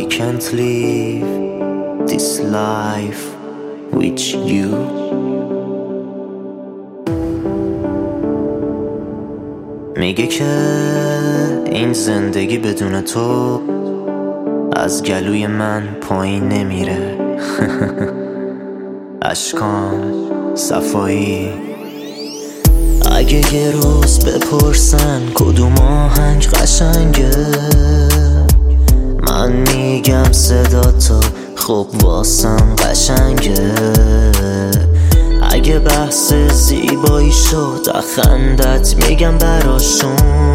can't live this life with you. میگه که این زندگی بدون تو از گلوی من پایین نمیره. اشکام صفایی. اگه یه روز بپرسن کدوم آهنگ قشنگه، من میگم صدا تو خب واسم قشنگه. اگه بحث زیبایی شد خندت میگم براشون،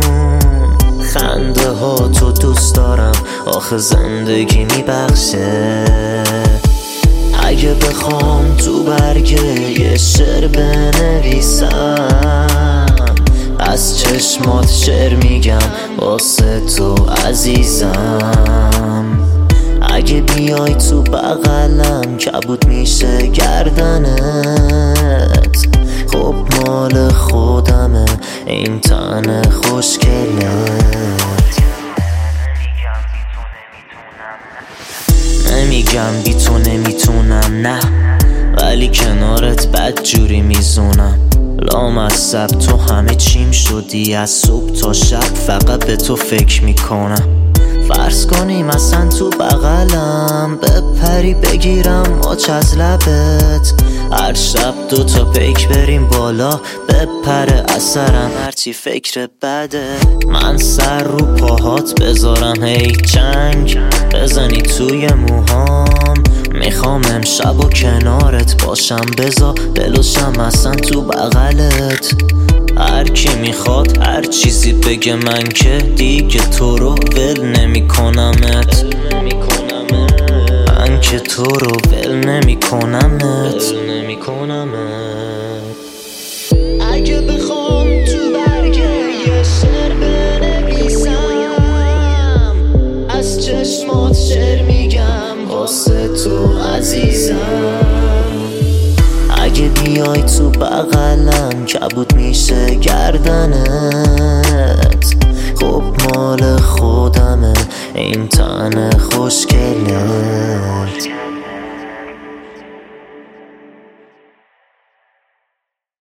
خنده ها تو دوست دارم آخه زندگی میبخشه. اگه بخوام تو برگه یه شعر بنویسم، از چشمات شعر میگم واسه تو عزیزم. اگه بیای تو بغلم کبود میشه گردنت، خب مال خودمه این تن خوشگلت. نمیگم بی تو نمیتونم نه، ولی کنارت بد جوری میزونم. لامصب تو همه چیم شدی، از صبح تا شب فقط به تو فکر میکنم. فرض کنیم اصلا تو بغلم بپری بگیرم آچ از لبت، هر شب 2 تا پیک بریم بالا بپره اثرم هرچی فکر بده. من سر رو پاهات بذارم هی چنگ بزنی توی موهام، میخوام امشب و کنارت باشم بذار دلوشم اصلا تو بغلت. هر کی میخواد هر چیزی بگه من که دیگه تو رو ول نمی کنمت، من که تو رو ول نمی کنمت. اگه بخوام تو برگه یه شعر بنویسم، از چشمات شعر میگم واسه تو عزیزم. اگه بیای تو بغلم کبود میشه گردنت، خب مال خودمه این تن خوشگلت.